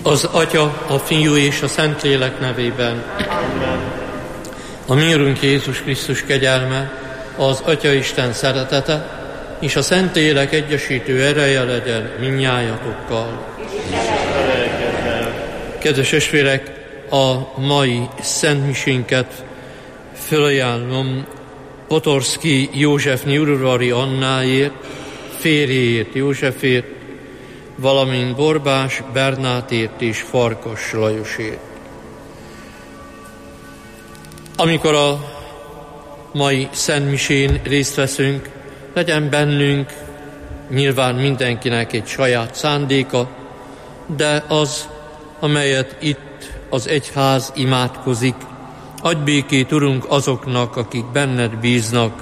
Az Atya, a Fiú és a Szentlélek nevében. Amen. A mi Urunk Jézus Krisztus kegyelme, az Atya Isten szeretete és a Szentlélek egyesítő ereje legyen mindnyájatokkal. Kedves testvérek, a mai szentmisénket fölajánlom Potorszki Józsefné Udvari Annáért, férjéért, Józsefért, valamint Borbás Bernátért és Farkas Lajosért. Amikor a mai szentmisén részt veszünk, legyen bennünk nyilván mindenkinek egy saját szándéka, de az, amelyet itt az egyház imádkozik, adj békét, Urunk, azoknak, akik benned bíznak.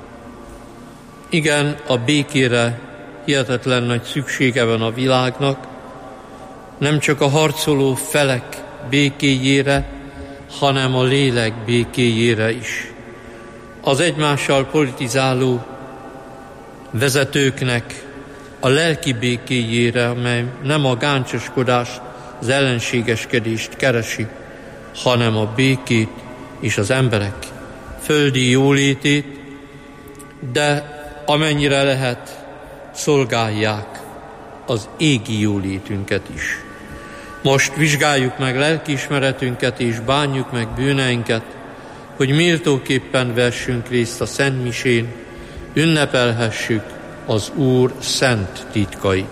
Igen, a békére hihetetlen nagy szüksége van a világnak, nem csak a harcoló felek békéjére, hanem a lélek békéjére is. Az egymással politizáló vezetőknek a lelki békéjére, amely nem a gáncsoskodást, az ellenségeskedést keresi, hanem a békét és az emberek földi jólétét, de amennyire lehet, szolgálják az égi jólétünket is. Most vizsgáljuk meg lelkiismeretünket és bánjuk meg bűneinket, hogy méltóképpen vessünk részt a szentmisén, ünnepelhessük az Úr szent titkait.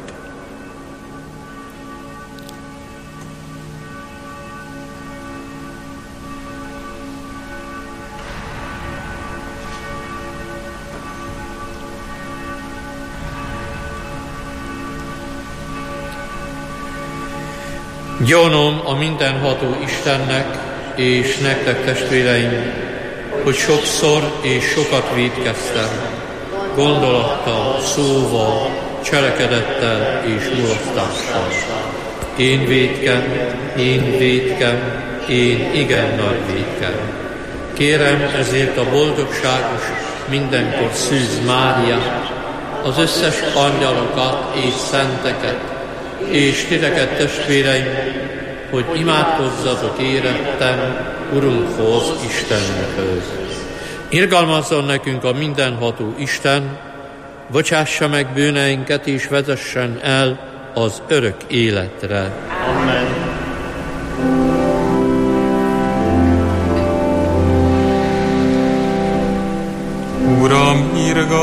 Gyanom a mindenható Istennek és nektek, testvéreim, hogy sokszor és sokat vétkeztem, gondolattal, szóval, cselekedettel és mulasztással. Én vétkem, én igen nagy vétkem. Kérem ezért a boldogságos, mindenkor Szűz Máriát, az összes angyalokat és szenteket, és titeket, testvéreim, hogy imádkozzatok érettem Urunkhoz, Istenünkhöz. Irgalmazzon nekünk a mindenható Isten, bocsássa meg bűneinket és vezessen el az örök életre. Amen. Uram,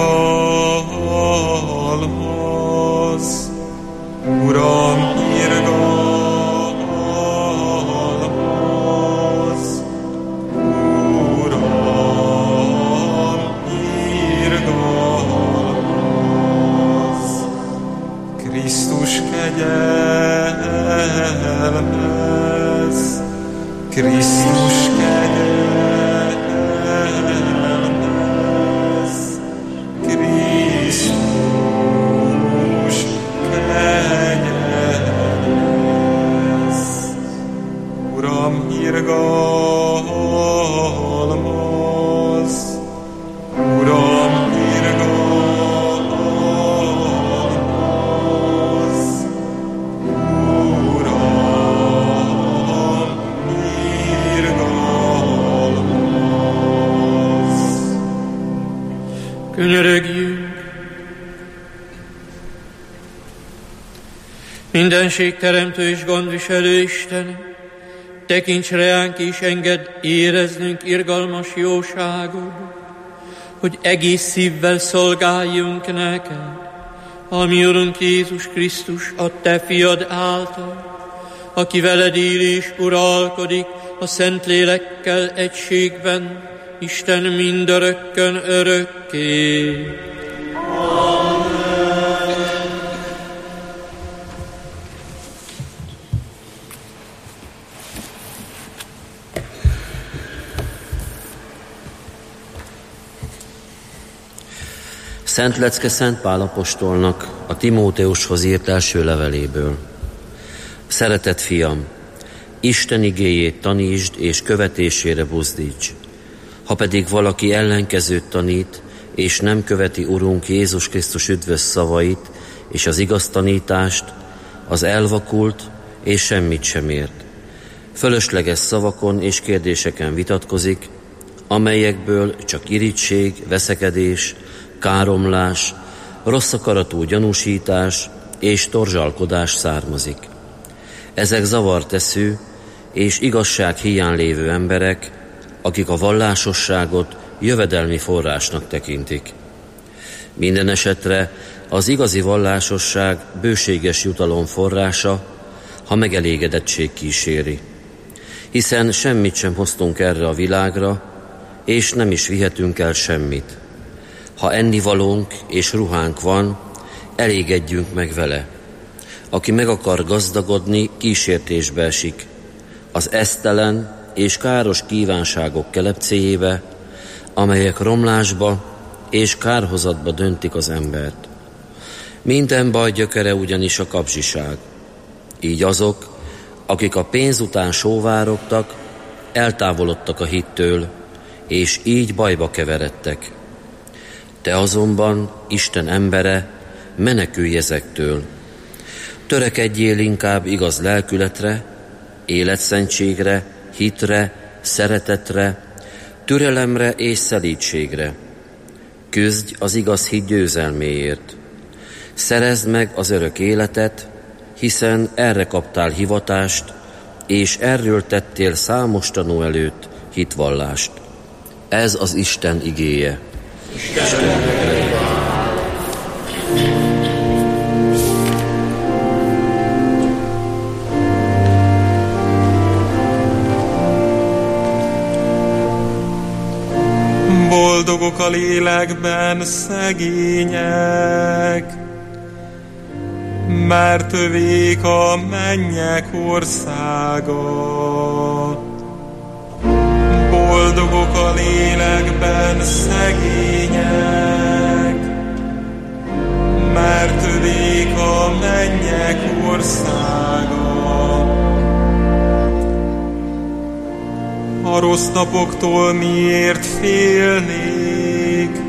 irgalmaz! Uram, irgalmaz! Uram, irgalmaz! Krisztus kegyelmez! Krisztus kegyelmez! Krisztus Uram, irgalmaz! Uram, irgalmaz! Uram, irgalmaz! Könyörögjünk! Mindenség teremtő és gondviselő Isten, tekints reánk és engedd éreznünk irgalmas jóságod, hogy egész szívvel szolgáljunk neked, ami Urunk Jézus Krisztus, a te fiad által, aki veled él és uralkodik a Szentlélekkel egységben, Isten mindörökkön örökké. Szent Lecke Szent Pál apostolnak a Timóteushoz írt első leveléből. Szeretett fiam, Isten igéjét tanítsd és követésére buzdíts. Ha pedig valaki ellenkezőt tanít, és nem követi Urunk Jézus Krisztus üdvös szavait és az igaz tanítást, az elvakult és semmit sem ért. Fölösleges szavakon és kérdéseken vitatkozik, amelyekből csak irigység, veszekedés, káromlás, rossz akaratú gyanúsítás és torzsalkodás származik. Ezek zavartesző és igazság hiány lévő emberek, akik a vallásosságot jövedelmi forrásnak tekintik. Minden esetre az igazi vallásosság bőséges jutalom forrása, ha megelégedettség kíséri. Hiszen semmit sem hoztunk erre a világra, és nem is vihetünk el semmit. Ha ennivalónk és ruhánk van, elégedjünk meg vele. Aki meg akar gazdagodni, kísértésbe esik, az esztelen és káros kívánságok kelepcéjébe, amelyek romlásba és kárhozatba döntik az embert. Minden baj gyökere ugyanis a kapzsiság. Így azok, akik a pénz után sóvárogtak, eltávolodtak a hittől, és így bajba keveredtek. Te azonban, Isten embere, menekülj ezektől. Törekedjél inkább igaz lelkületre, életszentségre, hitre, szeretetre, türelemre és szelídségre. Küzdj az igaz hit győzelméért. Szerezd meg az örök életet, hiszen erre kaptál hivatást, és erről tettél számos tanú előtt hitvallást. Ez az Isten igéje. Boldogok a lélekben szegények, mert övék a mennyek országa. Boldogok a lélekben szegények, mert övék a mennyek országa. A rossz napoktól miért félnék,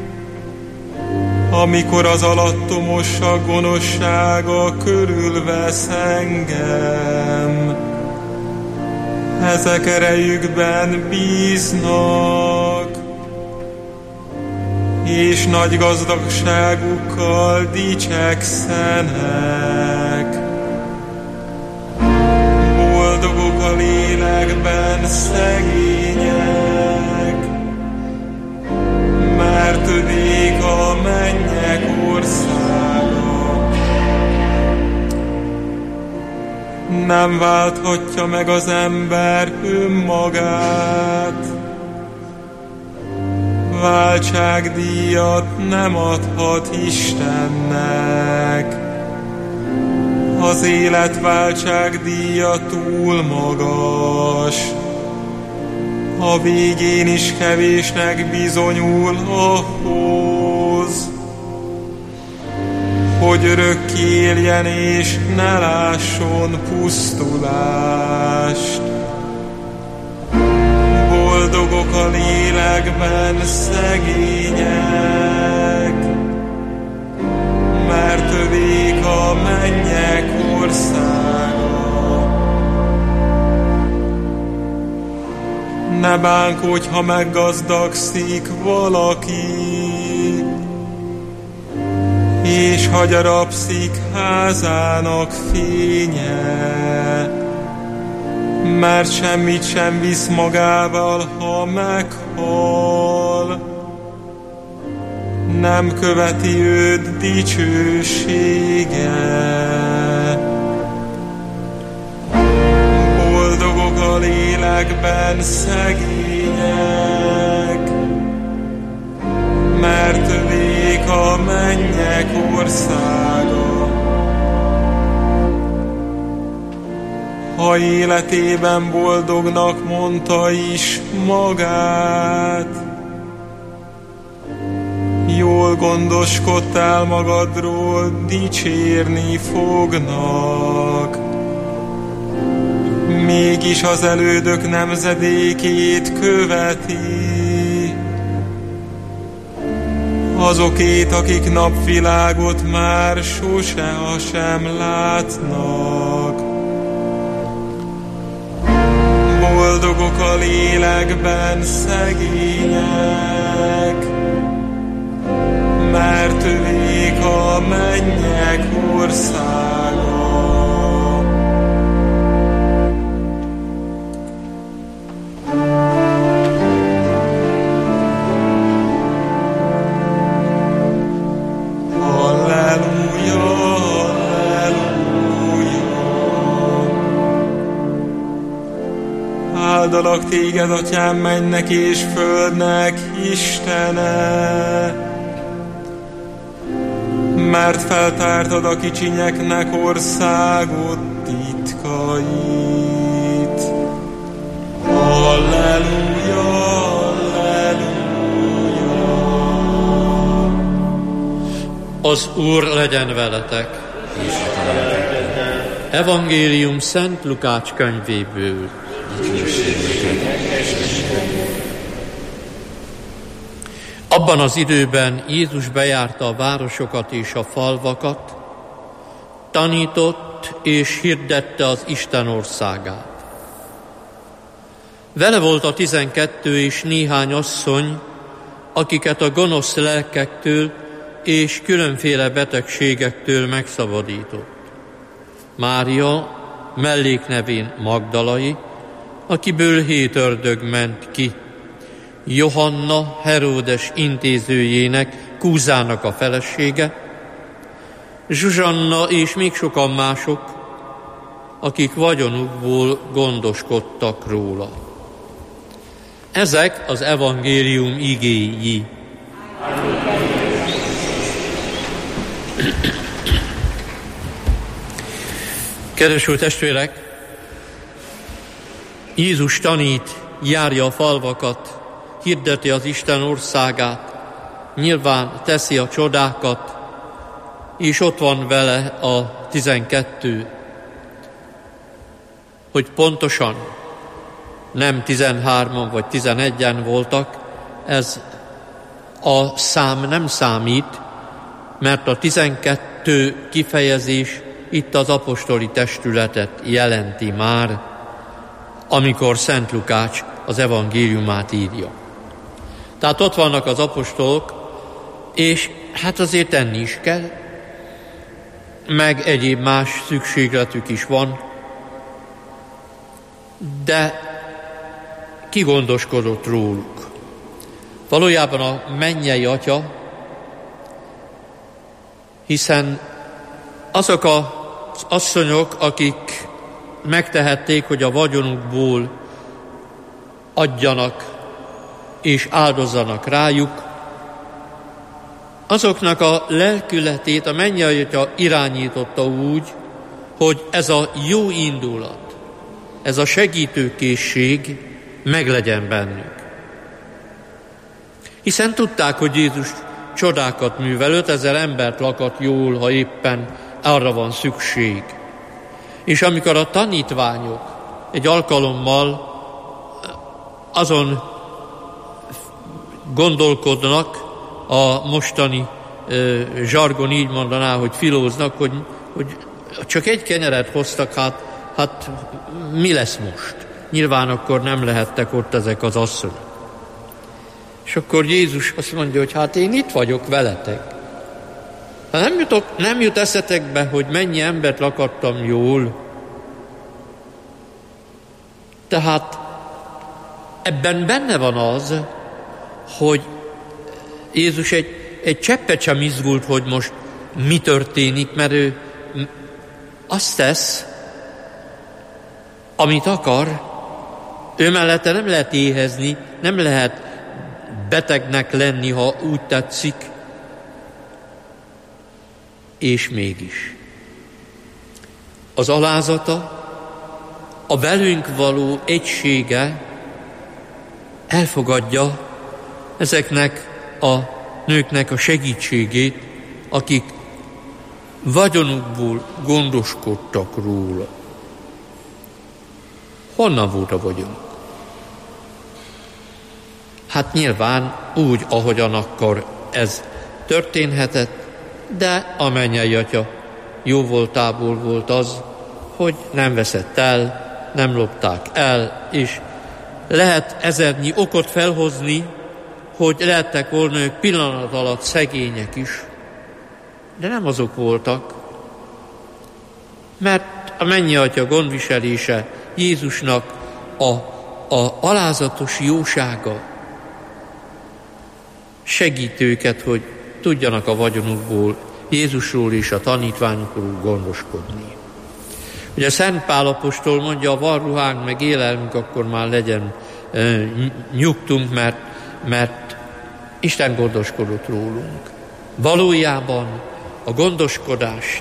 amikor az alattomosság gonoszsága körülvesz engem? Ezek erejükben bíznak, és nagy gazdagságukkal dicsekszenek. Boldogok a lélekben szegények, mert övék a mennyek országa. Nem válthatja meg az ember önmagát, váltságdíjat nem adhat Istennek. Az élet váltságdíja túl magas, a végén is kevésnek bizonyul ahhoz, hogy örökké éljen és ne lásson pusztulást. Boldogok a lélekben szegények, mert övék a mennyek országa. Ne bánkodj, ha meggazdagszik valaki, és ha gyarapszik házának fénye, mert semmit sem visz magával, ha meghal. Nem követi őt dicsősége. Boldogok a lélekben szegények, mert övék a mennyek országa. Ha életében boldognak mondta is magát, jól gondoskodtál magadról, dicsérni fognak. Mégis az elődök nemzedékét követi, azokét, akik napvilágot már sose sem látnak. Boldogok a lélekben szegények, mert övék a mennyek országa. Áldalak téged, Atyám, mennek és földnek Istene, mert feltártad a kicsinyeknek országot titkait. Halleluja, halleluja. Az Úr legyen veletek. Evangélium Szent Lukács könyvéből. Abban az időben Jézus bejárta a városokat és a falvakat, tanított és hirdette az Isten országát. Vele volt a 12 és néhány asszony, akiket a gonosz lelkektől és különféle betegségektől megszabadított. Mária, melléknevén Magdalai, akiből 7 ördög ment ki, Johanna, Heródes intézőjének, Kúzának a felesége, Zsuzsanna és még sokan mások, akik vagyonukból gondoskodtak róla. Ezek az evangélium igéi. Kedves úr testvérek, Jézus tanít, járja a falvakat, hirdeti az Isten országát, nyilván teszi a csodákat, és ott van vele a 12, hogy pontosan nem 13-an vagy 11-en voltak, ez a szám nem számít, mert a 12 kifejezés itt az apostoli testületet jelenti már, amikor Szent Lukács az evangéliumát írja. Tehát ott vannak az apostolok, és hát azért tenni is kell, meg egyéb más szükségletük is van, de ki gondoskodott róluk? Valójában a mennyei Atya, hiszen azok az asszonyok, akik megtehették, hogy a vagyonukból adjanak és áldozzanak rájuk, azoknak a lelkületét a mennyei Atya irányította úgy, hogy ez a jó indulat, ez a segítőkészség meglegyen bennük. Hiszen tudták, hogy Jézus csodákat művel, 5000 embert lakat jól, ha éppen arra van szükség. És amikor a tanítványok egy alkalommal azon gondolkodnak, a mostani zsargon így mondaná, hogy filóznak, hogy csak egy kenyeret hoztak, hát mi lesz most? Nyilván akkor nem lehettek ott ezek az asszonyok. És akkor Jézus azt mondja, hogy hát én itt vagyok veletek. Ha nem jut eszetekbe, hogy mennyi embert lakadtam jól, tehát ebben benne van az, hogy Jézus egy cseppet sem izgult, hogy most mi történik, mert ő azt tesz, amit akar, ő mellette nem lehet éhezni, nem lehet betegnek lenni, ha úgy tetszik, és mégis. Az alázata, a velünk való egysége elfogadja ezeknek a nőknek a segítségét, akik vagyonukból gondoskodtak róla. Honnan volt a vagyon? Hát nyilván úgy, ahogyan akkor ez történhetett, de a mennyei Atya jó voltából volt az, hogy nem veszett el, nem lopták el, és Lehet ezernyi okot felhozni, hogy lehettek volna ők pillanat alatt szegények is, de nem azok voltak, mert a mennyatya gondviselése, Jézusnak a alázatos jósága segít őket, hogy tudjanak a vagyonukból, Jézusról és a tanítványokról gondoskodni. Ugye Szent Pál apostol mondja, ha van ruhánk, meg élelmünk, akkor már legyen nyugtunk, mert Isten gondoskodott rólunk. Valójában a gondoskodás,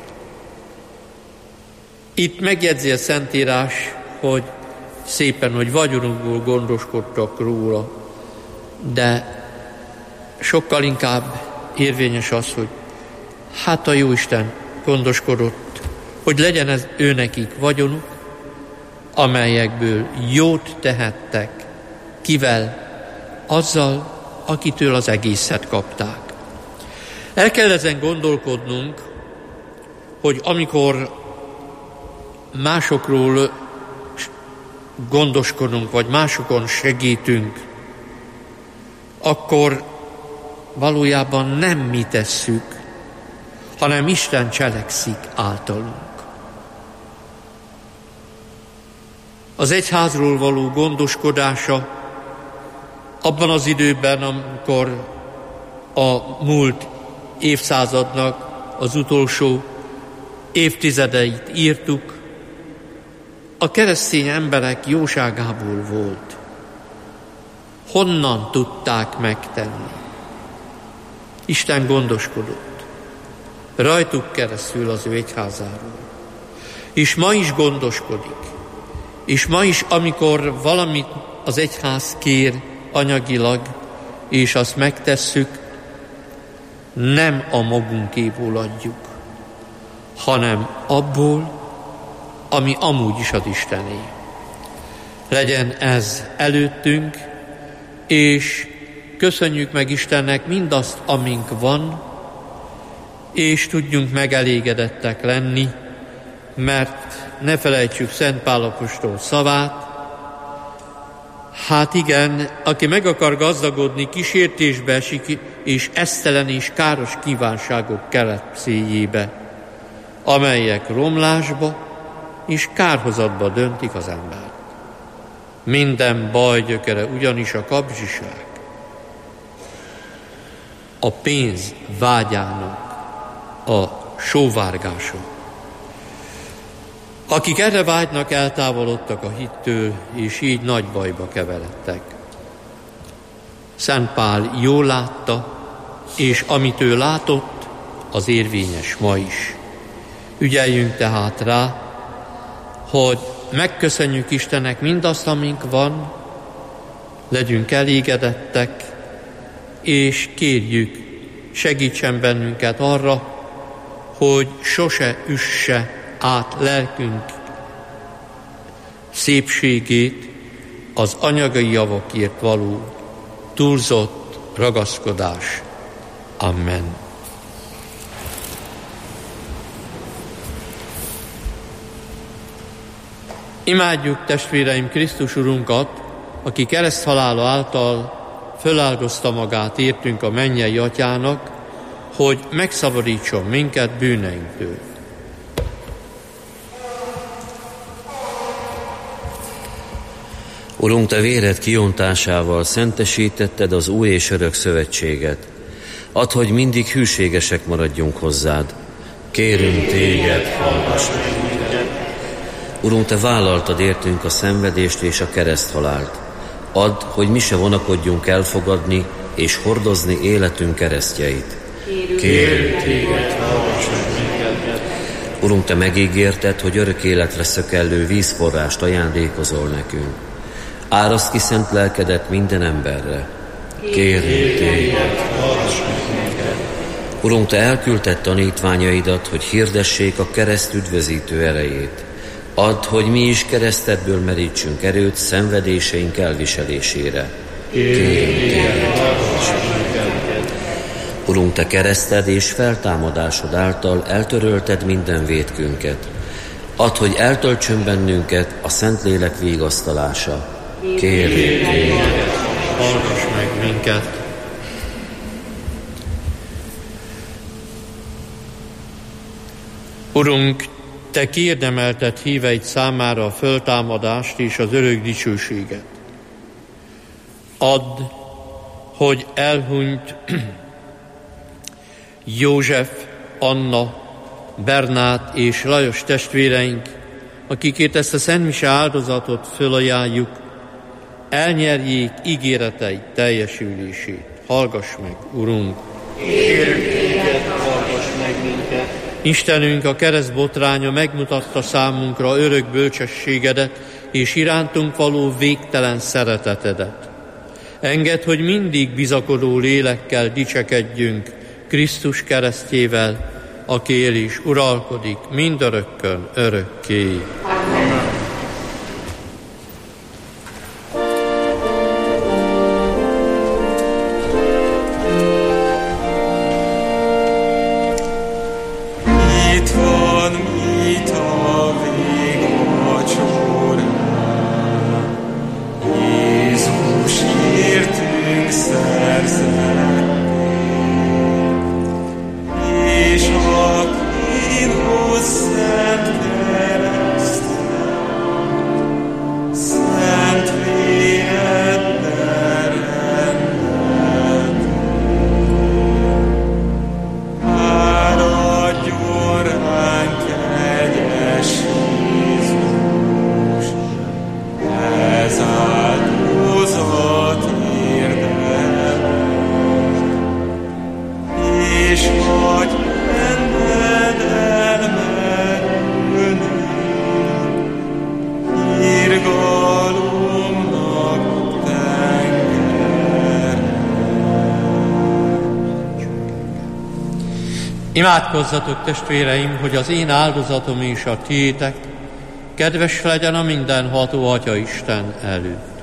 itt megjegyzi a Szentírás, hogy szépen, hogy vagyonunkból gondoskodtak róla, de sokkal inkább érvényes az, hogy hát a Jóisten gondoskodott, hogy legyen ez őnekik vagyonuk, amelyekből jót tehettek. Kivel? Azzal, akitől az egészet kapták. El kell ezen gondolkodnunk, hogy amikor másokról gondoskodunk, vagy másokon segítünk, akkor valójában nem mi tesszük, hanem Isten cselekszik általunk. Az egyházról való gondoskodása abban az időben, amikor a múlt évszázadnak az utolsó évtizedeit írtuk, a keresztény emberek jóságából volt. Honnan tudták megtenni? Isten gondoskodott. Rajtuk keresztül az ő egyházáról. És ma is gondoskodik. És ma is, amikor valamit az egyház kér anyagilag, és azt megtesszük, nem a magunkéból adjuk, hanem abból, ami amúgy is az Istené. Legyen ez előttünk, és köszönjük meg Istennek mindazt, amink van, és tudjunk megelégedettek lenni, mert ne felejtsük Szent Pál apostol szavát, hát igen, aki meg akar gazdagodni, kísértésbe esik, és esztelen és káros kívánságok keletszéjébe, amelyek romlásba és kárhozatba döntik az embert. Minden baj gyökere ugyanis a kapzsiság, a pénz vágyának a sóvárgása. Akik erre vágynak, eltávolodtak a hittől, és így nagy bajba keveredtek. Szent Pál jól látta, és amit ő látott, az érvényes ma is. Ügyeljünk tehát rá, hogy megköszönjük Istennek mindazt, amink van, legyünk elégedettek, és kérjük, segítsen bennünket arra, hogy sose üsse át lelkünk szépségét az anyagi javakért való túlzott ragaszkodás. Amen. Imádjuk, testvéreim, Krisztus Urunkat, aki kereszthalála által föláldozta magát értünk a mennyei Atyának, hogy megszabadítson minket bűneinktől. Urunk, Te véred kiontásával szentesítetted az új és örök szövetséget. Add, hogy mindig hűségesek maradjunk hozzád. Kérünk Téged, hallgass meg minket. Urunk, Te vállaltad értünk a szenvedést és a kereszthalált. Add, hogy mi se vonakodjunk elfogadni és hordozni életünk keresztjeit. Kérünk Téged, hallgass meg minket. Urunk, Te megígérted, hogy örök életre szökellő vízforrást ajándékozol nekünk. Áraszd ki szent lelkedet minden emberre. Kérünk Téged, hallgass meg minket. Urunk, Te elküldted tanítványaidat, hogy hirdessék a kereszt üdvözítő erejét. Add, hogy mi is keresztedből merítsünk erőt szenvedéseink elviselésére. Kérünk Téged, hallgass meg minket. Urunk, Te kereszted és feltámadásod által eltörölted minden vétkünket. Add, hogy eltöltsön bennünket a Szentlélek vigasztalása. Kérlek téged, hallgass meg minket. Urunk, Te kiérdemelted híveid számára a föltámadást és az örök dicsőséget. Add, hogy elhunyt József, Anna, Bernát és Lajos testvéreink, akikért ezt a szentmise áldozatot fölajánljuk, elnyerjék ígéreteid teljesülését. Hallgass meg, Urunk! Kérünk téged, hallgass meg minket! Istenünk, a kereszt botránya megmutatta számunkra örök bölcsességedet és irántunk való végtelen szeretetedet. Engedd, hogy mindig bizakodó lélekkel dicsekedjünk Krisztus keresztjével, aki él és uralkodik mindörökkön örökké. Amen. Imádkozzatok, testvéreim, hogy az én áldozatom és a tiétek kedves legyen a mindenható Atya Isten előtt.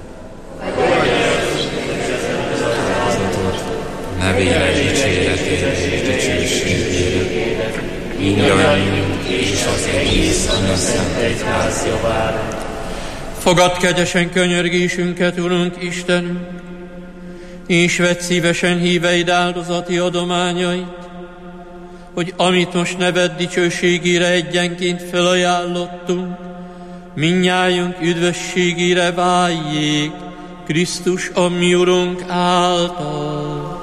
Nevére dicséretére és dicsőségére, mindannyiunk és az egész Anya Szent Egyház javára. Fogadd kegyesen könyörgésünket, Urunk Istenünk, és vedd szívesen híveid áldozati adományait, hogy amit most neved dicsőségére egyenként felajánlottunk, mindnyájunk üdvösségére váljék Krisztus a mi Urunk által.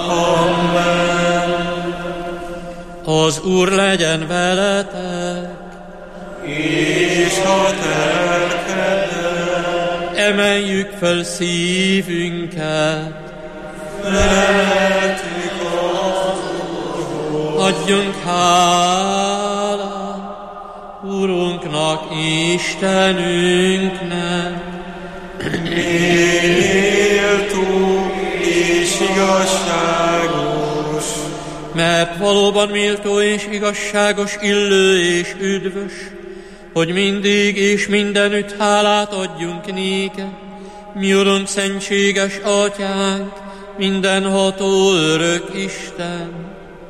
Amen. Az Úr legyen veletek, és a te lelkeddel. Emeljük fel szívünket, felemeltük adjunk hálát Urunknak, Istenünknek. Méltó és igazságos, Mert valóban méltó és igazságos, illő és üdvös, hogy mindig és mindenütt hálát adjunk néked, mi Urunk, szentséges Atyánk, mindenható örök Isten.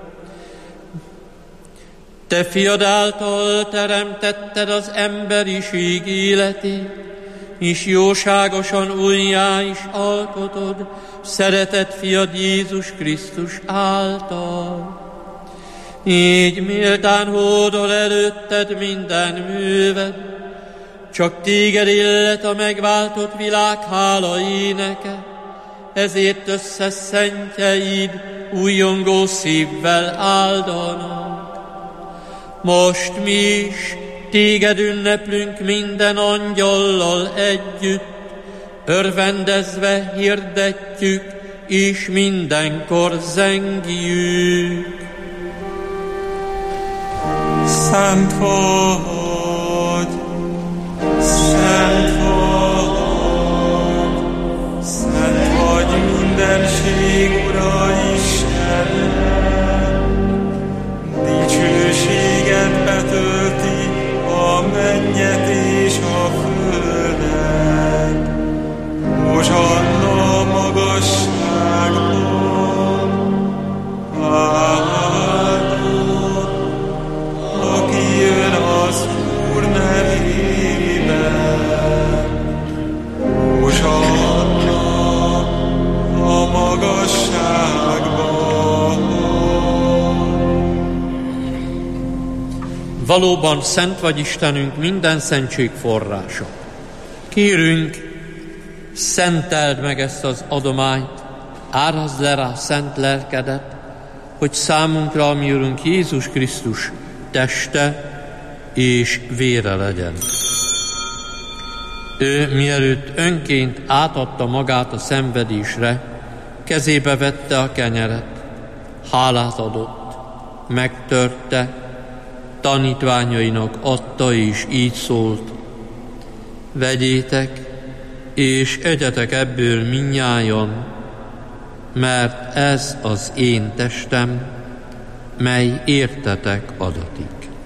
Te fiad által teremtetted az emberiség életét, és jóságosan újjá is alkotod szeretett fiad Jézus Krisztus által. Így méltán hódol előtted minden műved, csak téged illet a megváltott világ hála éneke, ezért összeszentjeid újjongó szívvel áldanak. Most mi is téged ünneplünk minden angyallal együtt, örvendezve hirdetjük, és mindenkor zengjük. Szent vagy, szent vagy, szent vagy mindenség Ura Isten. Dicsőséget betölti a mennyet és a földet. Hozsanna magasságban, áldott, aki jön az Valóban szent vagy Istenünk, minden szentség forrása. Kérünk, szenteld meg ezt az adományt, árazd le rá szent lelkedet, hogy számunkra, ami Urunk Jézus Krisztus teste és vére legyen. Ő mielőtt önként átadta magát a szenvedésre, kezébe vette a kenyeret, hálát adott, megtörte, tanítványainak adta, és így szólt: vegyétek, és egyetek ebből mindnyájan, mert ez az én testem, mely értetek adatik.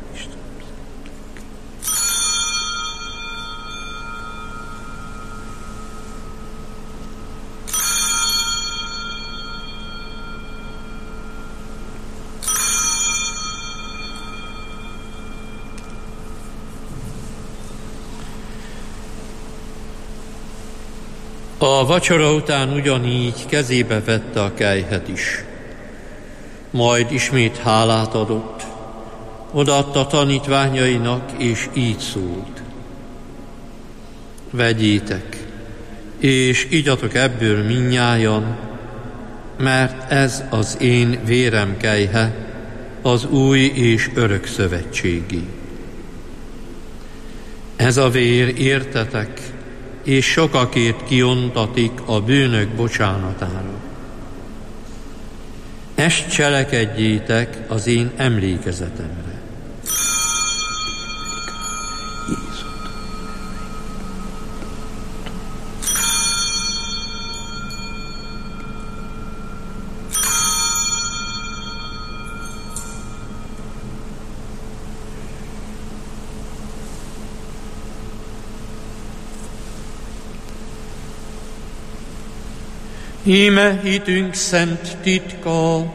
A vacsora után ugyanígy kezébe vette a kelyhet is. Majd ismét hálát adott, odaadta tanítványainak, és így szólt: vegyétek, és igyatok ebből mindnyájan, mert ez az én vérem kelyhe, az új és örök szövetségi. Ez a vér értetek, és sokakért kiontatik a bűnök bocsánatára. Ezt cselekedjétek az én emlékezetemre. Íme hitünk szent titka.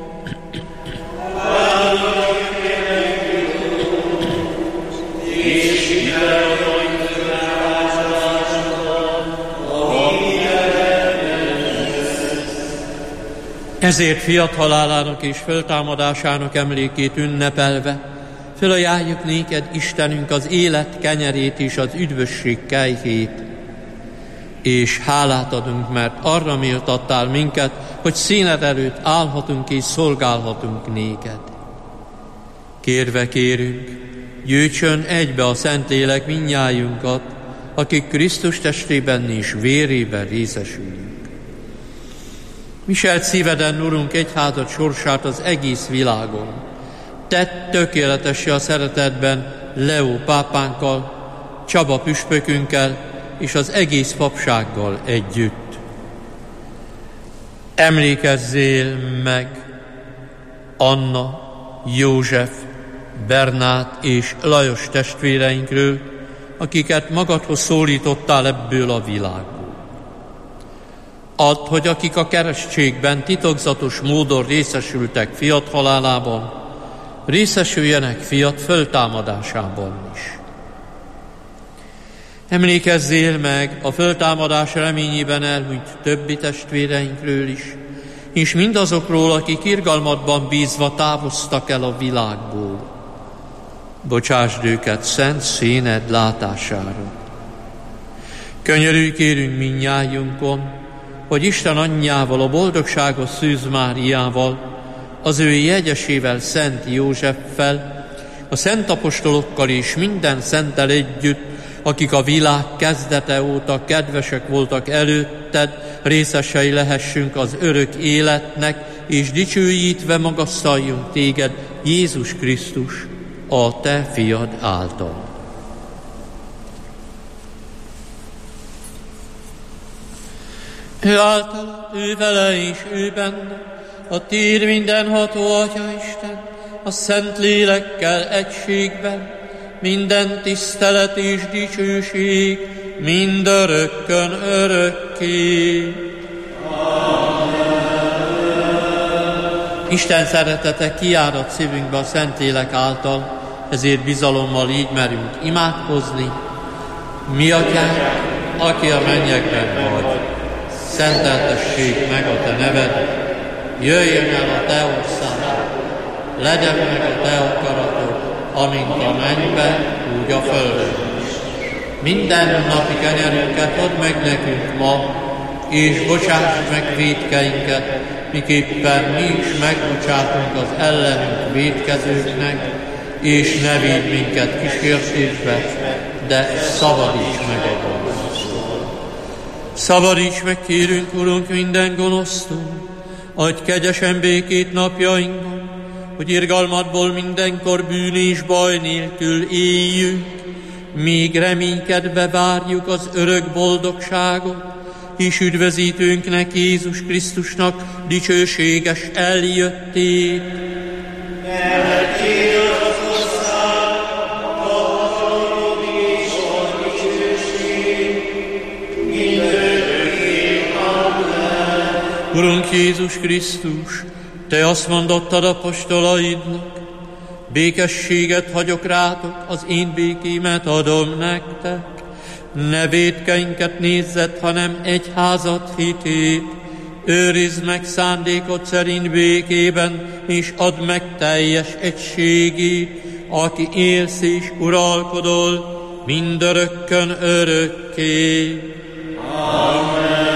Ezért fiat halálának és föltámadásának emlékét ünnepelve, fölajánljuk néked, Istenünk, az élet kenyerét és az üdvösség kejhét, és hálát adunk, mert arra méltattál minket, hogy színed előtt állhatunk és szolgálhatunk néked. Kérve kérünk, gyűjtsön egybe a Szentlélek mindnyájunkat, akik Krisztus testében és vérében részesülünk. Viselt szíveden, Urunk, egyházad sorsát az egész világon. Tedd tökéletessé a szeretetben Leó pápánkkal, Csaba püspökünkkel, és az egész papsággal együtt. Emlékezzél meg Anna, József, Bernát és Lajos testvéreinkről, akiket magadhoz szólítottál ebből a világból. Add, hogy akik a keresztségben titokzatos módon részesültek fiat halálában, részesüljenek fiat föltámadásában is. Emlékezzél meg a föltámadás reményében elhunyt többi testvéreinkről is, és mindazokról, akik irgalmadban bízva távoztak el a világból. Bocsásd őket szent színed látására. Könyörülj kérünk mindnyájunkon, hogy Isten anyjával, a boldogságos Szűz Máriával, az ő jegyesével, Szent Józseffel, a szent apostolokkal és minden szenttel együtt, akik a világ kezdete óta kedvesek voltak előtted, részesei lehessünk az örök életnek, és dicsőítve magasztaljunk téged, Jézus Krisztus, a te fiad által. Ő által, ő vele és ő benne, a tér mindenható Atya Isten, a Szent Lélekkel egységben, minden tisztelet és dicsőség, mindörökkön örökké. Isten szeretete kiárad szívünkbe a Szentlélek által, ezért bizalommal így merünk imádkozni. Mi Atyánk, aki a mennyekben vagy, szenteltessék meg a te neved, jöjjön el a te országod, legyen meg a te akaratod, amint a mennybe, úgy a földön. Minden napi kenyerünket add meg nekünk ma, és bocsáss meg vétkeinket, miképpen mi is megbocsátunk az ellenünk vétkezőknek, és ne védj minket kísértésbe, de szabadíts meg a gonosztól. Szabadíts meg, kérünk, Urunk, minden gonosztól, adj kegyesen békét napjainkban, hogy irgalmadból mindenkor bűn és baj nélkül éljünk, míg reménykedve várjuk az örök boldogságot, és üdvözítőnknek, Jézus Krisztusnak dicsőséges eljöttét. Urunk Jézus Krisztus, Te azt mondottad apostolaidnak, békességet hagyok rátok, az én békémet adom nektek. Ne vétkeinket nézzed, hanem egyházat hitét. Őrizd meg szándékod szerint békében, és add meg teljes egységét, aki élsz és uralkodol mindörökkön örökké. Amen.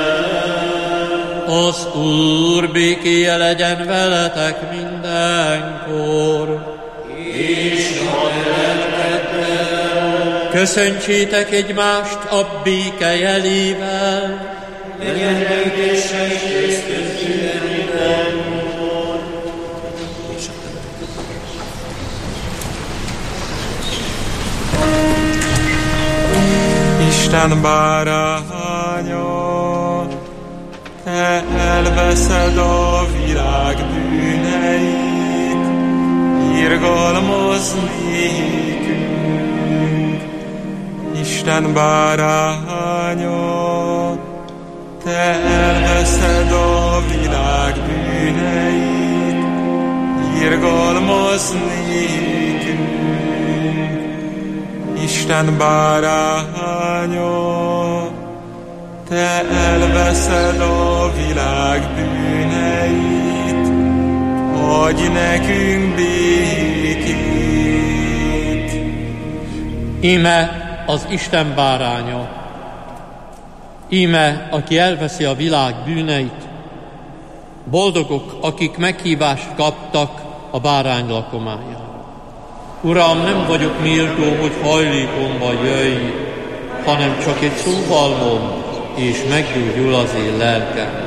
Az Úr békéje legyen veletek mindenkor. És köszöntsétek egymást a béke jelével. Legyen békésség Krisztus mindenkor. Isten báránya, Te elveszed a világ bűneit, irgalmazz nékünk. Isten báránya, Te elveszed a világ bűneit, irgalmazz nékünk. Isten báránya, Te elveszed a világ bűneit, adj nekünk békét. Íme az Isten báránya, íme, aki elveszi a világ bűneit. Boldogok, akik meghívást kaptak a bárány lakomájára. Uram, nem vagyok méltó, hogy hajlékomba jöjj, hanem csak egy szóval mondd, és meggyógyul az én lelkem.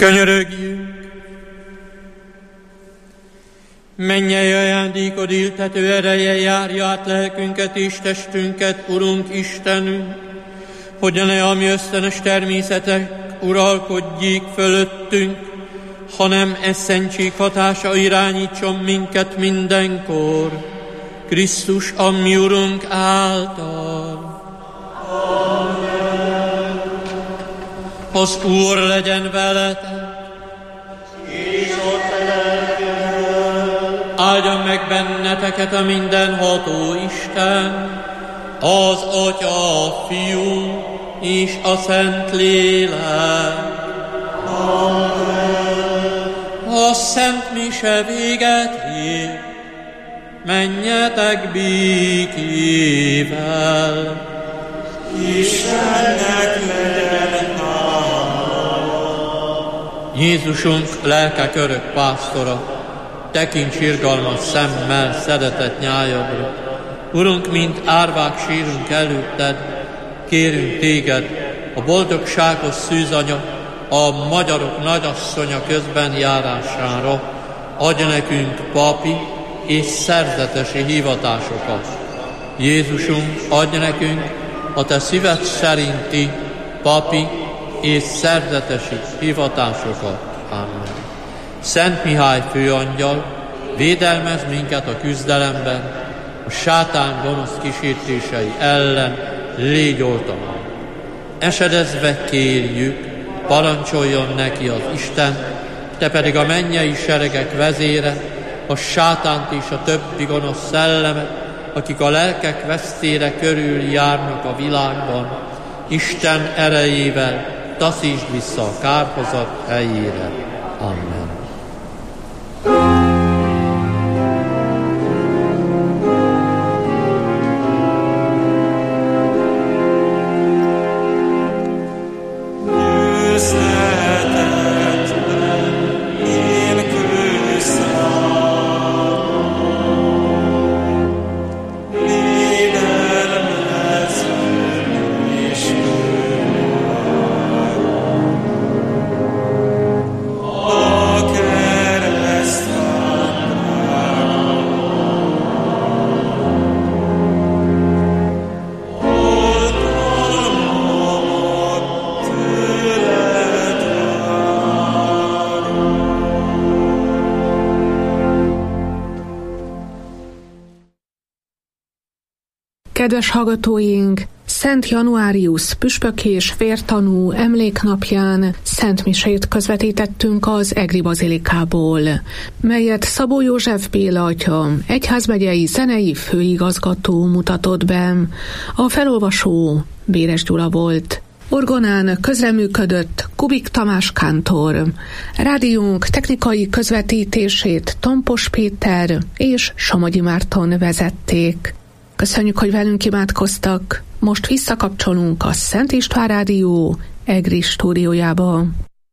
Könyörögjünk! Mennyei ajándékod ültető ereje járja át lelkünket és testünket, Urunk Istenünk, hogy ne a mi ösztönös természetek uralkodjék fölöttünk, hanem e szentség hatása irányítson minket mindenkor, Krisztus, a mi Urunk által. Amen. Az Úr legyen veletek, és ott lelked. Áldjon meg benneteket a mindenható Isten, az Atya, a Fiú és a Szentlélek. Amen. A Szent Mise véget ér, menjetek békével. Istennek legyen hála. Jézusunk, lelkek örök pásztora, tekints irgalmas szemmel szeretett nyájadra. Urunk, mint árvák sírunk előtted, kérünk téged, a boldogságos szűzanya, a magyarok nagyasszonya közben járására, adj nekünk papi és szerzetesi hivatásokat. Jézusunk, adj nekünk a te szíved szerinti papi és szerzetesi hivatásokat. Amen. Szent Mihály főangyal, védelmezz minket a küzdelemben, a sátán gonosz kísértései ellen, légy oltalom. Esedezve kérjük, parancsoljon neki az Isten, te pedig a mennyei seregek vezére, a sátánt és a többi gonosz szellemet, akik a lelkek vesztére körül járnak a világban, Isten erejével taszítsd vissza a kárhozat helyére. Amen. Kedves hallgatóink, Szent Januárius püspök és vértanú emléknapján szentmisét közvetítettünk az Egri Bazilikából, melyet Szabó József Béla atya, egyházmegyei zenei főigazgató mutatott be. A felolvasó Béres Gyula volt. Orgonán közreműködött Kubik Tamás kántor. Rádiónk technikai közvetítését Tompos Péter és Somogyi Márton vezették. Köszönjük, hogy velünk imádkoztak. Most visszakapcsolunk a Szent István Rádió Egri stúdiójába.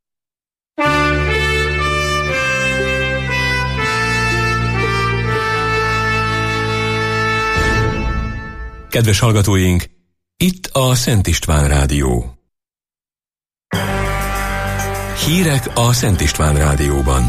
Kedves hallgatóink, itt a Szent István Rádió. Hírek a Szent István Rádióban.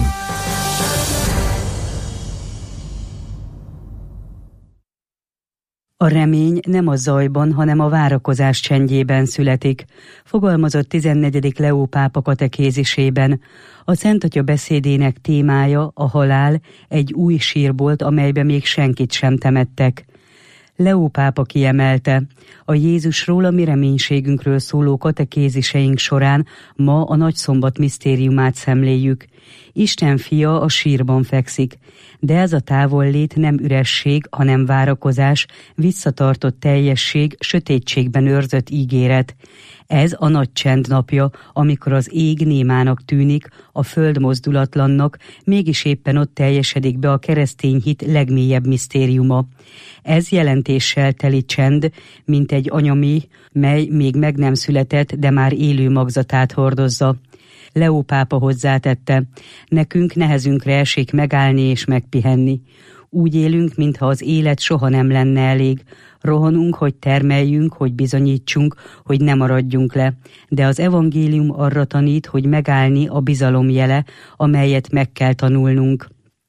A remény nem a zajban, hanem a várakozás csendjében születik, fogalmazott 14. Leó pápa katekézisében. A Szent Atya beszédének témája a halál, egy új sírbolt, amelybe még senkit sem temettek. Leó pápa kiemelte, a Jézusról, a mi reménységünkről szóló katekéziseink során ma a Nagyszombat misztériumát szemléljük. Isten fia a sírban fekszik, de ez a távollét nem üresség, hanem várakozás, visszatartott teljesség, sötétségben őrzött ígéret. Ez a nagy csend napja, amikor az ég némának tűnik, a föld mozdulatlannak, mégis éppen ott teljesedik be a keresztény hit legmélyebb misztériuma. Ez jelentéssel teli csend, mint egy anyaméh, mely még meg nem született, de már élő magzatát hordozza. Leó pápa hozzátette, nekünk nehezünkre esik megállni és megpihenni. Úgy élünk, mintha az élet soha nem lenne elég. Rohanunk, hogy termeljünk, hogy bizonyítsunk, hogy ne maradjunk le. De az evangélium arra tanít, hogy megállni a bizalom jele, amelyet meg kell tanulnunk.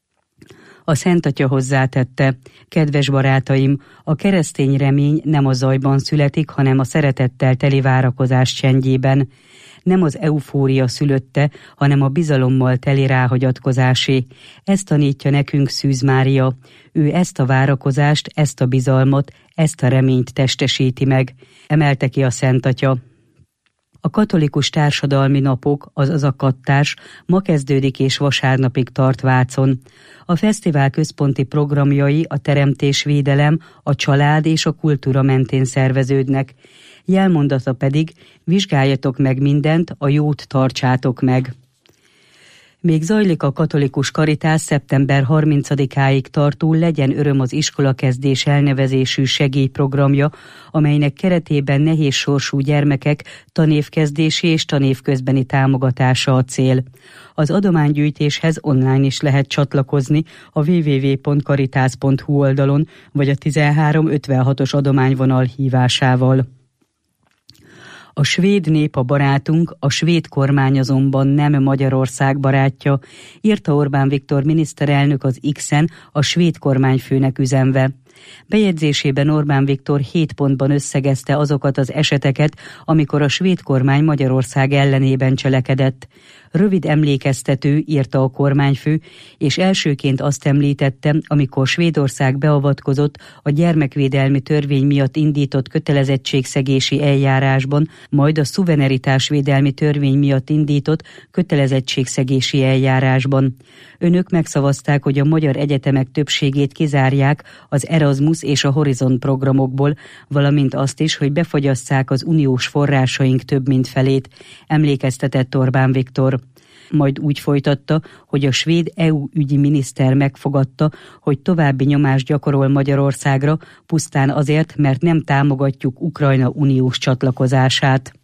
A Szent Atya hozzátette: kedves barátaim, a keresztény remény nem a zajban születik, hanem a szeretettel teli várakozás csendjében. Nem az eufória szülötte, hanem a bizalommal teli ráhagyatkozásé. Ezt tanítja nekünk Szűz Mária. Ő ezt a várakozást, ezt a bizalmat, ezt a reményt testesíti meg, emelte ki a Szent Atya. A katolikus társadalmi napok, azaz a kattás, ma kezdődik és vasárnapig tart Vácon. A fesztivál központi programjai a teremtésvédelem, a család és a kultúra mentén szerveződnek. Jelmondata pedig: vizsgáljatok meg mindent, a jót tartsátok meg. Még zajlik a katolikus karitás szeptember 30-áig tartó Legyen öröm az iskolakezdés elnevezésű segélyprogramja, amelynek keretében nehéz sorsú gyermekek tanévkezdési és tanévközbeni támogatása a cél. Az adománygyűjtéshez online is lehet csatlakozni a www.caritas.hu oldalon, vagy a 1356-os adományvonal hívásával. A svéd nép a barátunk, a svéd kormány azonban nem Magyarország barátja, írta Orbán Viktor miniszterelnök az X-en a svéd kormányfőnek üzenve. Bejegyzésében Orbán Viktor 7 pontban összegezte azokat az eseteket, amikor a svéd kormány Magyarország ellenében cselekedett. Rövid emlékeztető, írta a kormányfő, és elsőként azt említette, amikor Svédország beavatkozott a gyermekvédelmi törvény miatt indított kötelezettségszegési eljárásban, majd a szuverenitásvédelmi törvény miatt indított kötelezettségszegési eljárásban. Önök megszavazták, hogy a magyar egyetemek többségét kizárják az Erasmus és a Horizon programokból, valamint azt is, hogy befogyasszák az uniós forrásaink több mint felét, emlékeztetett Orbán Viktor. Majd úgy folytatta, hogy a svéd EU ügyi miniszter megfogadta, hogy további nyomást gyakorol Magyarországra, pusztán azért, mert nem támogatjuk Ukrajna uniós csatlakozását.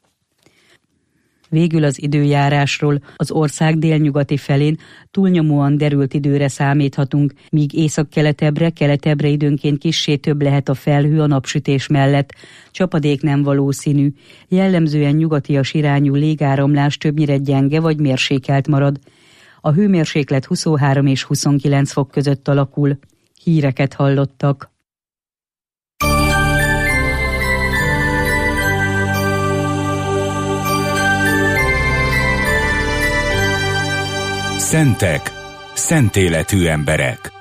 Végül az időjárásról: az ország délnyugati felén túlnyomóan derült időre számíthatunk, míg északkeletebbre időnként kissé több lehet a felhő a napsütés mellett. Csapadék nem valószínű, jellemzően nyugatias irányú légáramlás többnyire gyenge vagy mérsékelt marad. A hőmérséklet 23 és 29 fok között alakul. Híreket hallottak. Szentek, szent életű emberek.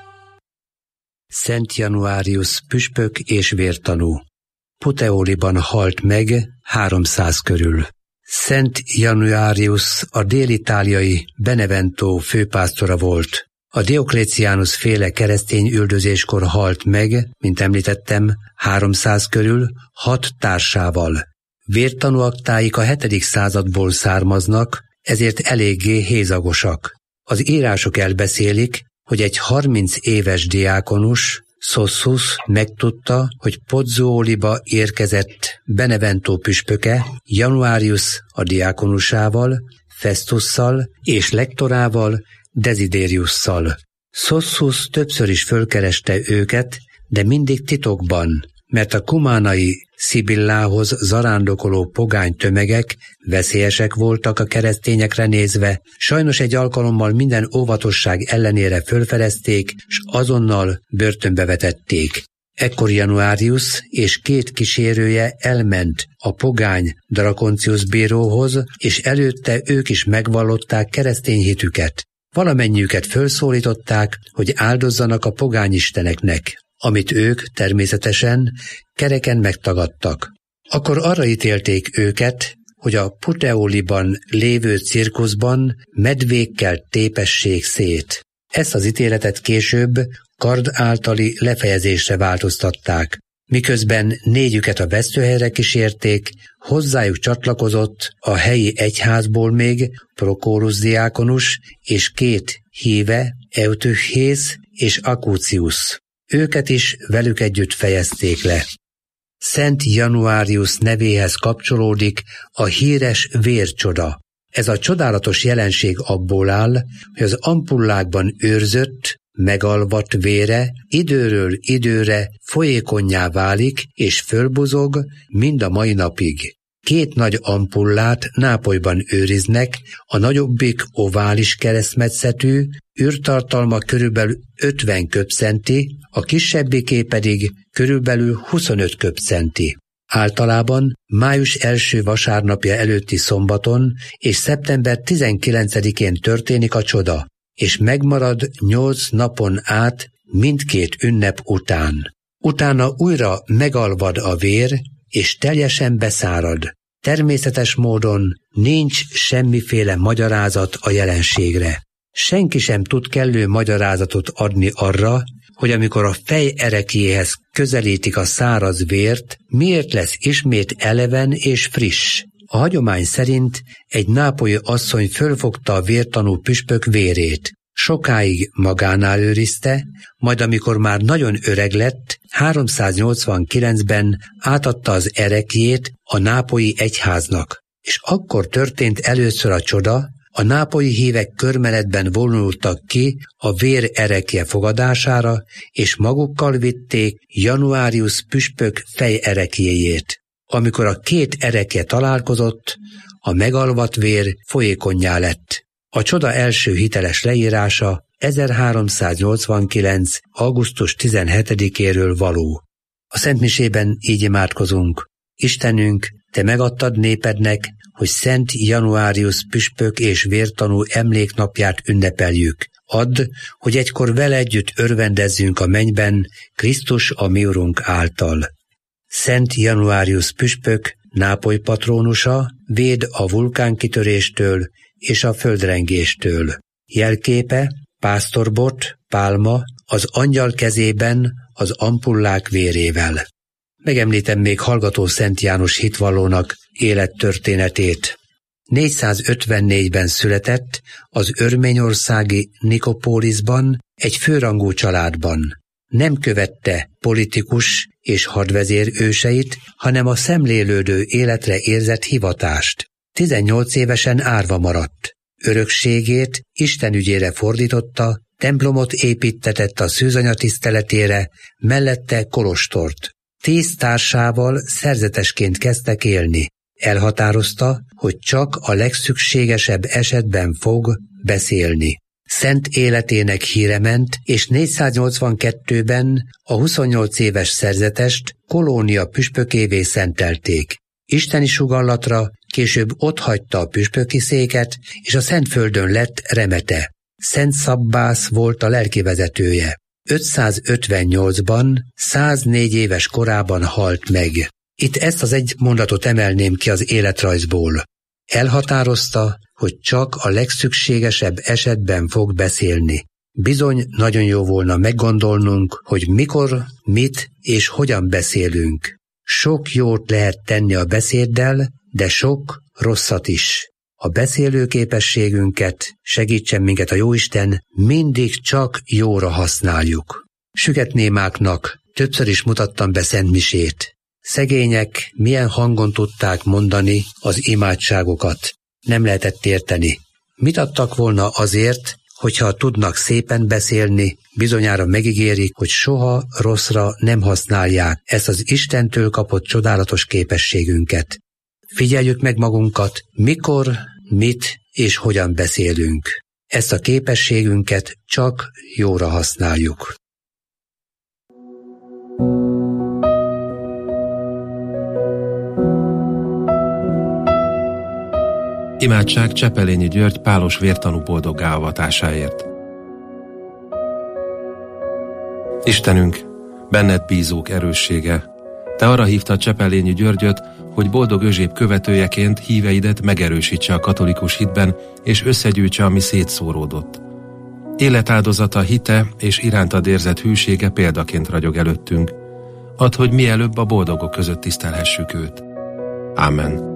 Szent Januárius püspök és vértanú. Puteoliban halt meg 300 körül. Szent Januárius a dél-itáliai Benevento főpásztora volt. A Diocletianus féle keresztény üldözéskor halt meg, mint említettem, 300 körül, 6 társával. Vértanú aktáik a 7. századból származnak, ezért eléggé hézagosak. Az írások elbeszélik, hogy egy 30 éves diákonus, Sossus megtudta, hogy Pozzuoliba érkezett Benevento püspöke, Januárius a diákonusával, Festusszal és lektorával, Desideriusszal. Sossus többször is fölkereste őket, de mindig titokban, mert a kumánai Szibillához zarándokoló pogány tömegek veszélyesek voltak a keresztényekre nézve, sajnos egy alkalommal minden óvatosság ellenére fölfedezték, s azonnal börtönbe vetették. Ekkor Januárius és 2 kísérője elment a pogány Draconcius bíróhoz, és előtte ők is megvallották keresztény hitüket. Valamennyiüket fölszólították, hogy áldozzanak a pogányisteneknek, amit ők természetesen kereken megtagadtak. Akkor arra ítélték őket, hogy a Puteoliban lévő cirkuszban medvékkel tépessék szét. Ezt az ítéletet később kard általi lefejezésre változtatták. Miközben 4-üket a vesztőhelyre kísérték, hozzájuk csatlakozott a helyi egyházból még Prochorus diákonus és 2 híve, Eutychész és Akúcius. Őket is velük együtt fejezték le. Szent Januárius nevéhez kapcsolódik a híres vércsoda. Ez a csodálatos jelenség abból áll, hogy az ampullákban őrzött, megalvat vére időről időre folyékonnyá válik és fölbuzog mind a mai napig. 2 nagy ampullát Nápolyban őriznek, a nagyobbik ovális keresztmetszetű, űrtartalma körülbelül 50 köbcenti, a kisebbiké pedig körülbelül 25 köbcenti. Általában május első vasárnapja előtti szombaton és szeptember 19-én történik a csoda, és megmarad 8 napon át mindkét ünnep után. Utána újra megalvad a vér, és teljesen beszárad. Természetes módon nincs semmiféle magyarázat a jelenségre. Senki sem tud kellő magyarázatot adni arra, hogy amikor a fej ereklyéhez közelítik a száraz vért, miért lesz ismét eleven és friss. A hagyomány szerint egy nápolyi asszony fölfogta a vértanú püspök vérét. Sokáig magánál őrizte, majd amikor már nagyon öreg lett, 389-ben átadta az ereklyét a nápolyi egyháznak. És akkor történt először a csoda, a nápolyi hívek körmenetben vonultak ki a vér erekje fogadására, és magukkal vitték Januárius püspök fej ereklyéjét. Amikor a 2 erekje találkozott, a megalvat vér folyékonnyá lett. A csoda első hiteles leírása 1389. augusztus 17-éről való. A szentmisében így imádkozunk. Istenünk, Te megadtad népednek, hogy Szent Januárius püspök és vértanú emléknapját ünnepeljük. Add, hogy egykor vele együtt örvendezzünk a mennyben, Krisztus a mi Urunk által. Szent Januárius püspök, Nápoly patrónusa, véd a vulkánkitöréstől és a földrengéstől. Jelképe, pásztorbot, pálma, az angyal kezében az ampullák vérével. Megemlítem még hallgató Szent János hitvallónak élettörténetét. 454-ben született az örményországi Nikopóliszban egy főrangú családban. Nem követte politikus és hadvezér őseit, hanem a szemlélődő életre érzett hivatást. 18 évesen árva maradt. Örökségét Isten ügyére fordította, templomot építtetett a szűzanya tiszteletére, mellette kolostort. 10 társával szerzetesként kezdtek élni. Elhatározta, hogy csak a legszükségesebb esetben fog beszélni. Szent életének híre ment, és 482-ben a 28 éves szerzetest Kolónia püspökévé szentelték. Isteni sugallatra később otthagyta a püspöki széket, és a Szentföldön lett remete. Szent Szabbász volt a lelkivezetője. 558-ban, 104 éves korában halt meg. Itt ezt az egy mondatot emelném ki az életrajzból. Elhatározta, hogy csak a legszükségesebb esetben fog beszélni. Bizony nagyon jó volna meggondolnunk, hogy mikor, mit és hogyan beszélünk. Sok jót lehet tenni a beszéddel, de sok rosszat is. A beszélőképességünket, segítsen minket a Jóisten, mindig csak jóra használjuk. Sügetnémáknak többször is mutattam be szentmisét. Szegények milyen hangon tudták mondani az imádságokat. Nem lehetett érteni. Mit adtak volna azért, hogyha tudnak szépen beszélni, bizonyára megígérik, hogy soha rosszra nem használják ezt az Istentől kapott csodálatos képességünket. Figyeljük meg magunkat, mikor, mit és hogyan beszélünk. Ezt a képességünket csak jóra használjuk. Imádság Csepelényi György pálos vértanú boldoggá avatásáért. Istenünk, benned bízók erőssége, Te arra hívtad Csepelényi Györgyöt, hogy boldog Özséb követőjeként híveidet megerősítse a katolikus hitben, és összegyűjtse, ami szétszóródott. Életáldozata, hite és irántad érzett hűsége példaként ragyog előttünk. Add, hogy mielőbb a boldogok között tisztelhessük őt. Amen.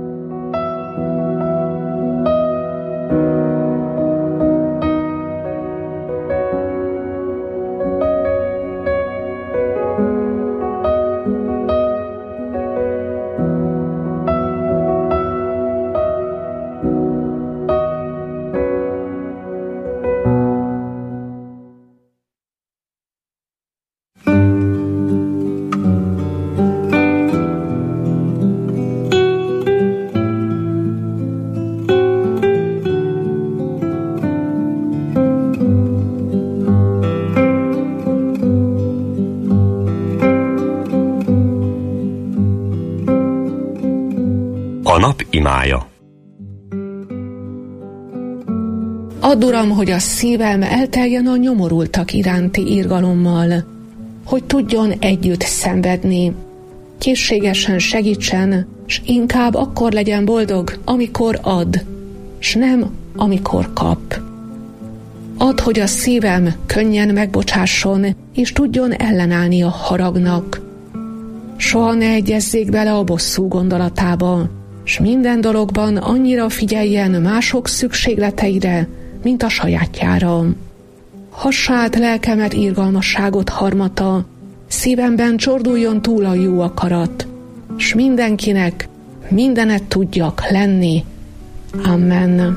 imája. Add, Uram, hogy a szívem elteljen a nyomorultak iránti irgalommal, hogy tudjon együtt szenvedni, készségesen segítsen, s inkább akkor legyen boldog, amikor ad, s nem amikor kap. Add, hogy a szívem könnyen megbocsásson, és tudjon ellenállni a haragnak. Soha ne egyezzék bele a bosszú gondolatába, s minden dologban annyira figyeljen mások szükségleteire, mint a sajátjára. Hassa át lelkemet irgalmasságot harmata, szívemben csorduljon túl a jó akarat, s mindenkinek mindenet tudjak lenni. Amen.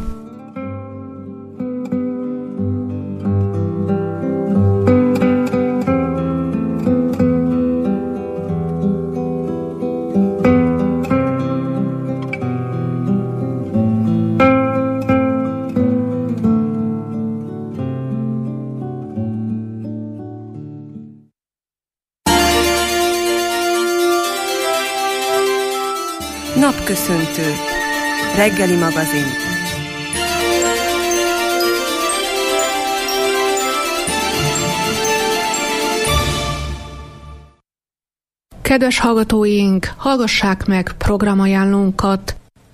Napköszöntő. Reggeli magazin. Kedves hallgatóink, hallgassák meg programajánlónkat.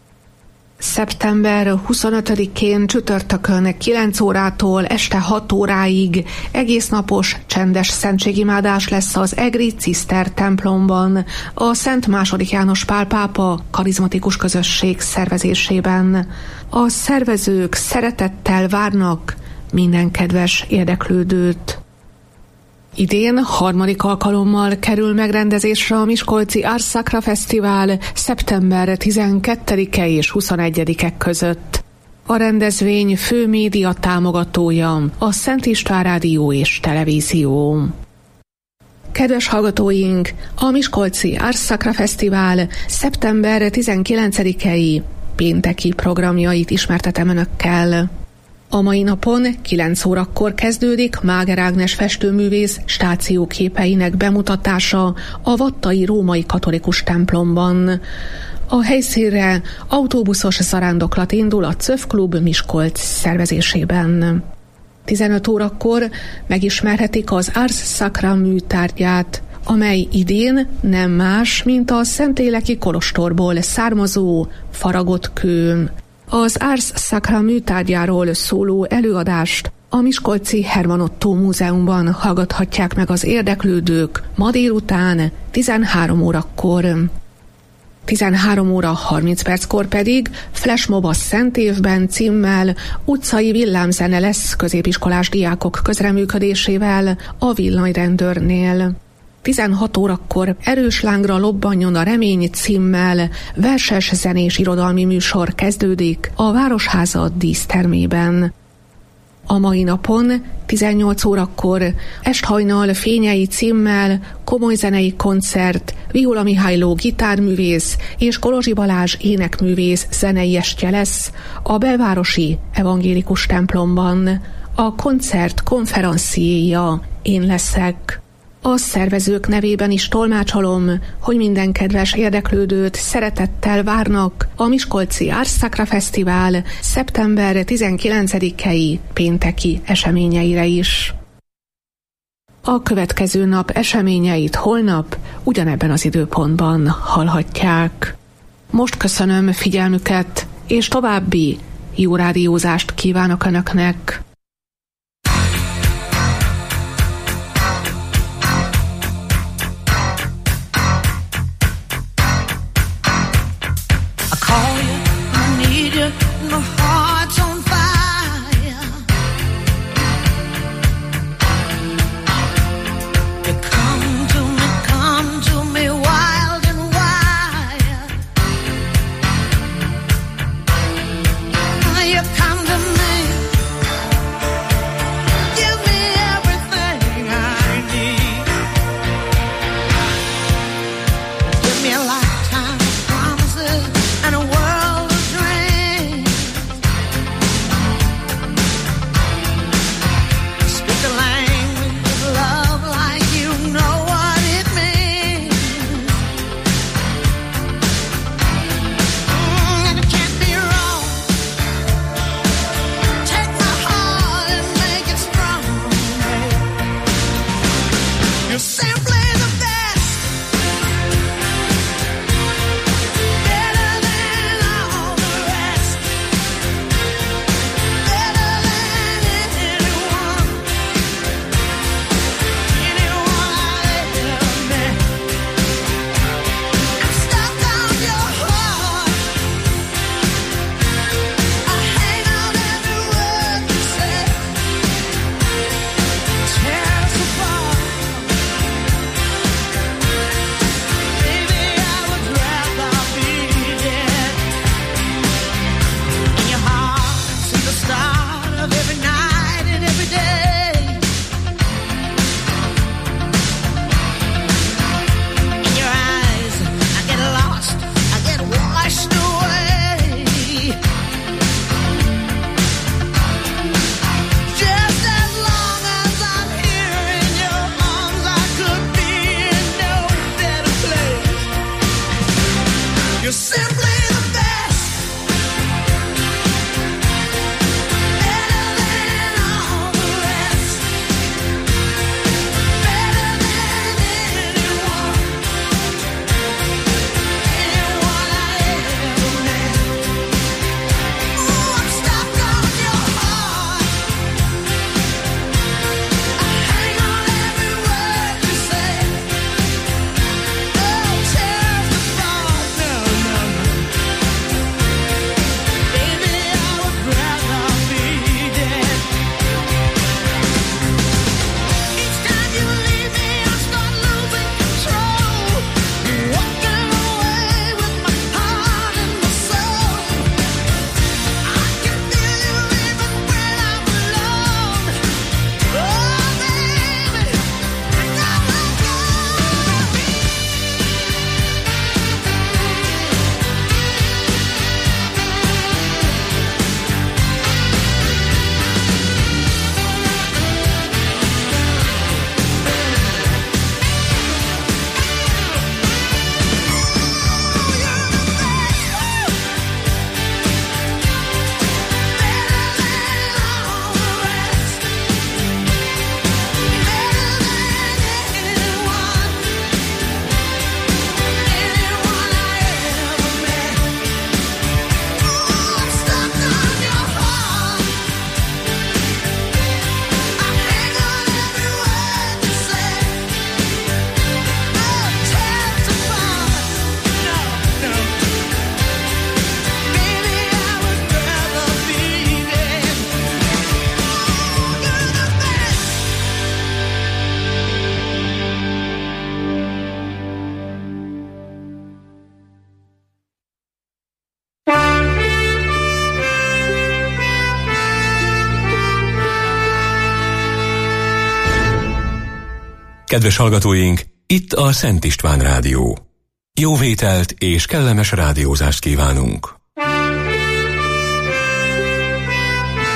Szeptember 25-én csütörtökön 9 órától este 6 óráig egésznapos csendes szentségimádás lesz az egri Ciszter templomban, a Szent II. János Pál pápa karizmatikus közösség szervezésében. A szervezők szeretettel várnak minden kedves érdeklődőt. Idén harmadik alkalommal kerül megrendezésre a miskolci Ars Sacra Fesztivál szeptember 12-e és 21-e között. A rendezvény fő média támogatója a Szent István Rádió és Televízió. Kedves hallgatóink, a miskolci Ars Sacra Fesztivál szeptember 19-i pénteki programjait ismertetem önökkel. A mai napon 9 órakor kezdődik Máger Ágnes festőművész stációképeinek bemutatása a vattai római katolikus templomban. A helyszínre autóbuszos zarándoklat indul a CÖV Klub Miskolc szervezésében. 15 órakor megismerhetik az Ars Sacra műtárgyát, amely idén nem más, mint a Szentéleki kolostorból származó faragott kő. Az Ars Sacra műtárgyáról szóló előadást a miskolci Herman Ottó Múzeumban hallgathatják meg az érdeklődők ma délután 13 órakor. 13 óra 30 perckor pedig Flashmob a Szent Évben címmel utcai villámzene lesz középiskolás diákok közreműködésével a villanyrendőrnél. 16 órakor Erős lángra lobbanjon a remény címmel verses zenés irodalmi műsor kezdődik a Városháza dísztermében. A mai napon 18 órakor Esthajnal fényei címmel komoly zenei koncert, Viola Mihályló gitárművész és Kolozsi Balázs énekművész zenei estje lesz a belvárosi evangélikus templomban. A koncert konferenciéja én leszek. A szervezők nevében is tolmácsolom, hogy minden kedves érdeklődőt szeretettel várnak a miskolci Ars Sacra Fesztivál szeptember 19-i pénteki eseményeire is. A következő nap eseményeit holnap ugyanebben az időpontban hallhatják. Most köszönöm figyelmüket, és további jó rádiózást kívánok Önöknek. A lifetime of promises and a world Kedves hallgatóink, itt a Szent István Rádió. Jó vételt és kellemes rádiózást kívánunk!